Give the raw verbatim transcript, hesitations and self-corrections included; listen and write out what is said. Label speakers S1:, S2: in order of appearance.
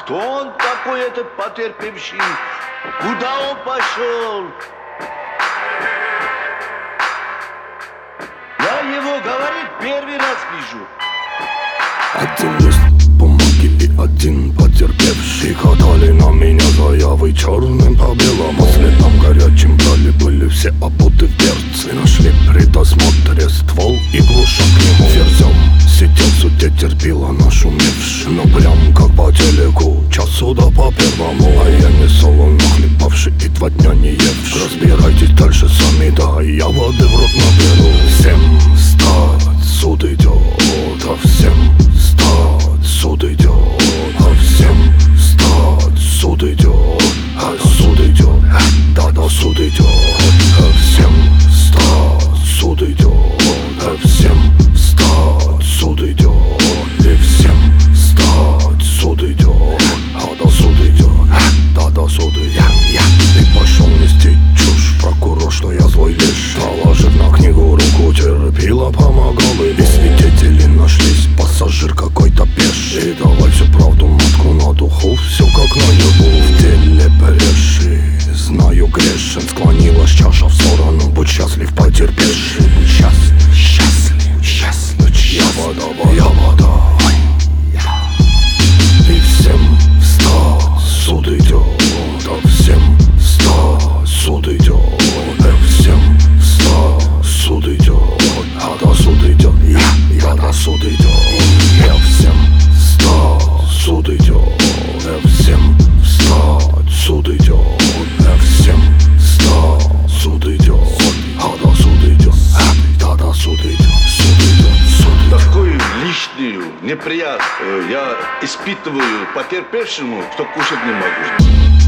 S1: Кто он такой, этот потерпевший? Куда он пошел? Я его, говорит, первый раз вижу.
S2: Один лист бумаги и один потерпевший катали на меня заявы черным по белому следам горячим брали, были все обуты в берцы. Нашли при досмотре ствол и глушак к нему. Ферзем сидел в суде, терпила нашумевший, но прям как по телеку, час суда по первому. А я не солоно хлебавший и два дня не евший. Разбирайтесь дальше сами, да, я воды в рот наберу. Всем встать, суд идет, а всем встать, суд идет, а всем встать, суд идет, а суд идет, да-да, суд идет, а всем встать, суд идет, а всем встать, суд идет, и всем встать, суд идет, а да, суд идет, да-да, суд идет. И пошел нести чушь прокурор, что я злой лишь, положив на книгу руку, терпила, помогал, и свидетели нашлись, пассажир какой-то пеший. И давай всю правду матку на духу, все как наяву. В деле бреши, знаю грешен, склонилась чаша в сторону. Будь счастлив, потерпевший, будь счастлив, счастлив, счастлив, я вода, я вода. И всем встать, суд идет, а всем встать, суд идет, и всем встать, суд идет, а да, суд идет, я, я да, суд идет, я всем встать, суд идет, и всем встать, суд идет, и всем встать, суд идет, а да, суд идет, да, да, суд идет, суд идет, суд идет.
S1: Такую лишнюю неприятность я испытываю потерпевшему, что кушать не могу.